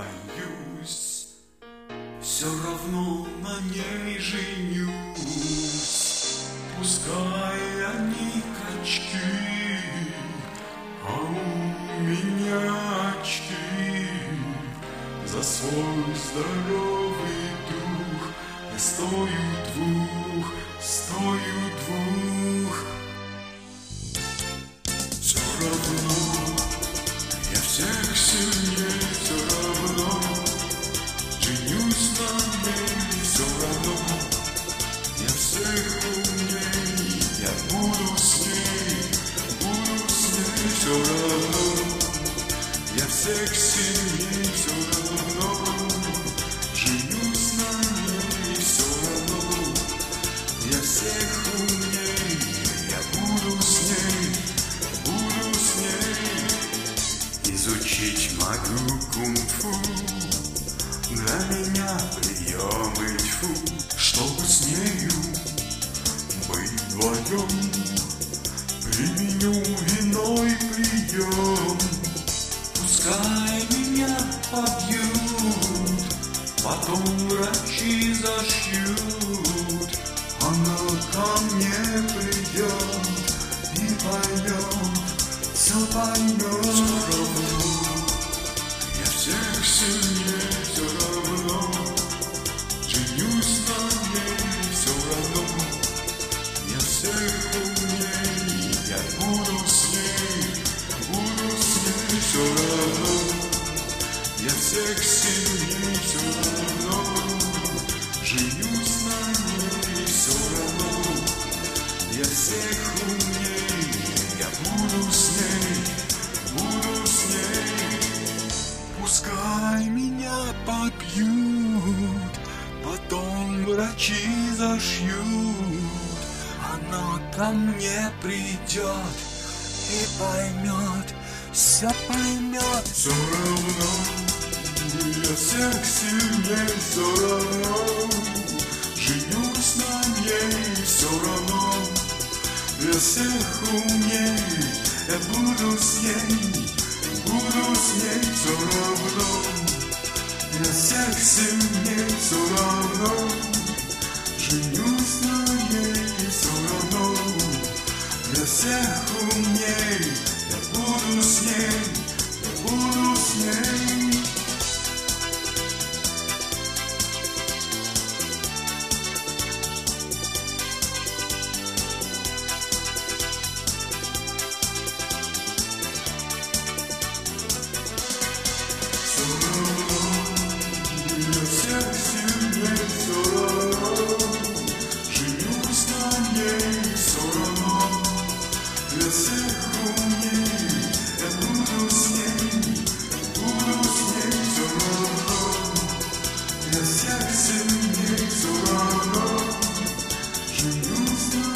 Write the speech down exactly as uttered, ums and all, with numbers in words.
боюсь, все равно на ней женюсь. Пускай они качки, а у меня очки. За свой здоровый дух я стою двух, стою двух. Все равно я всех сильнее, все равно женюсь на ней, все равно я всех умней, я буду с ней, буду с ней, все равно я всех сильнее, все равно женюсь на ней, все равно я всех умней, я буду с ней, буду с ней. Изучить могу кунг-фу, для меня приемы тьфу, чтобы с нею быть вдвоем, применю иной прием. Пускай меня побьют, потом врачи зашьют, она ко мне придет и поймет, все поймет. Все равно я всех сильнее, все равно женюсь на ней, все равно я всех умней, я буду с ней, буду с ней, все равно я всех сильнее, все равно женюсь на ней, все равно я всех умней, я буду с ней, буду с ней. Пускай меня побьют, потом врачи зашьют, она ко мне придет и поймет, все поймет. Все равно я всех сильнее, все равно женюсь на ней, все равно я всех умней, я буду с ней, буду с ней, все равно я всех сильней, все равно женюсь на ней, все равно я всех умней, я буду с ней, я буду с ней. Всех сильнее, все равно женюсь на